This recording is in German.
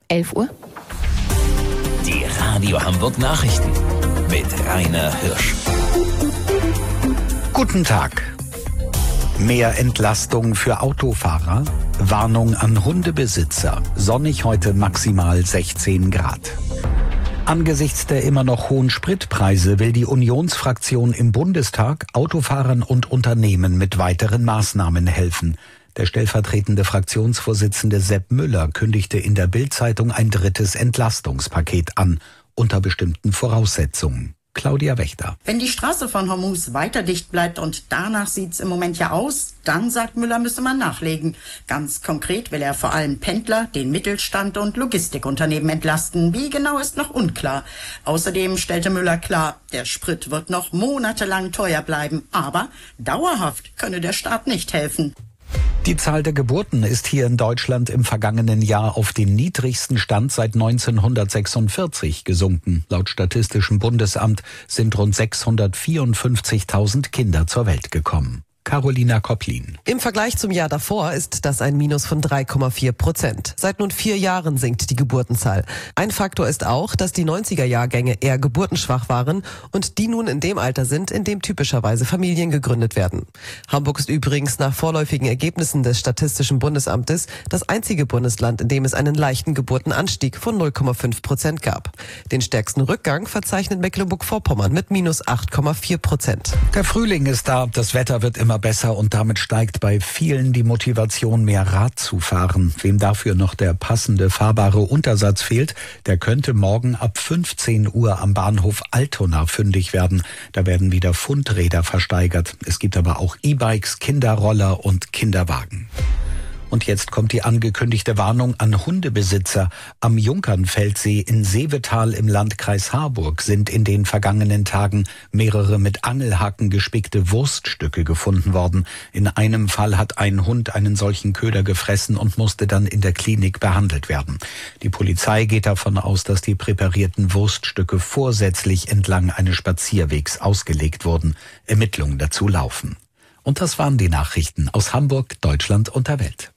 11 Uhr. Die Radio Hamburg Nachrichten mit Rainer Hirsch. Guten Tag. Mehr Entlastung für Autofahrer. Warnung an Hundebesitzer. Sonnig heute maximal 16 Grad. Angesichts der immer noch hohen Spritpreise will die Unionsfraktion im Bundestag Autofahrern und Unternehmen mit weiteren Maßnahmen helfen. Der stellvertretende Fraktionsvorsitzende Sepp Müller kündigte in der Bild-Zeitung ein drittes Entlastungspaket an, unter bestimmten Voraussetzungen. Claudia Wächter. Wenn die Straße von Hormuz weiter dicht bleibt und danach sieht's im Moment ja aus, dann, sagt Müller, müsse man nachlegen. Ganz konkret will er vor allem Pendler, den Mittelstand und Logistikunternehmen entlasten. Wie genau ist noch unklar. Außerdem stellte Müller klar, der Sprit wird noch monatelang teuer bleiben. Aber dauerhaft könne der Staat nicht helfen. Die Zahl der Geburten ist hier in Deutschland im vergangenen Jahr auf den niedrigsten Stand seit 1946 gesunken. Laut Statistischem Bundesamt sind rund 654.000 Kinder zur Welt gekommen. Carolina Kopplin. Im Vergleich zum Jahr davor ist das ein Minus von 3,4%. Seit nun 4 Jahren sinkt die Geburtenzahl. Ein Faktor ist auch, dass die 90er-Jahrgänge eher geburtenschwach waren und die nun in dem Alter sind, in dem typischerweise Familien gegründet werden. Hamburg ist übrigens nach vorläufigen Ergebnissen des Statistischen Bundesamtes das einzige Bundesland, in dem es einen leichten Geburtenanstieg von 0,5% gab. Den stärksten Rückgang verzeichnet Mecklenburg-Vorpommern mit minus 8,4%. Der Frühling ist da, das Wetter wird immer besser und damit steigt bei vielen die Motivation, mehr Rad zu fahren. Wem dafür noch der passende fahrbare Untersatz fehlt, der könnte morgen ab 15 Uhr am Bahnhof Altona fündig werden. Da werden wieder Fundräder versteigert. Es gibt aber auch E-Bikes, Kinderroller und Kinderwagen. Und jetzt kommt die angekündigte Warnung an Hundebesitzer. Am Junkernfeldsee in Seevetal im Landkreis Harburg sind in den vergangenen Tagen mehrere mit Angelhaken gespickte Wurststücke gefunden worden. In einem Fall hat ein Hund einen solchen Köder gefressen und musste dann in der Klinik behandelt werden. Die Polizei geht davon aus, dass die präparierten Wurststücke vorsätzlich entlang eines Spazierwegs ausgelegt wurden. Ermittlungen dazu laufen. Und das waren die Nachrichten aus Hamburg, Deutschland und der Welt.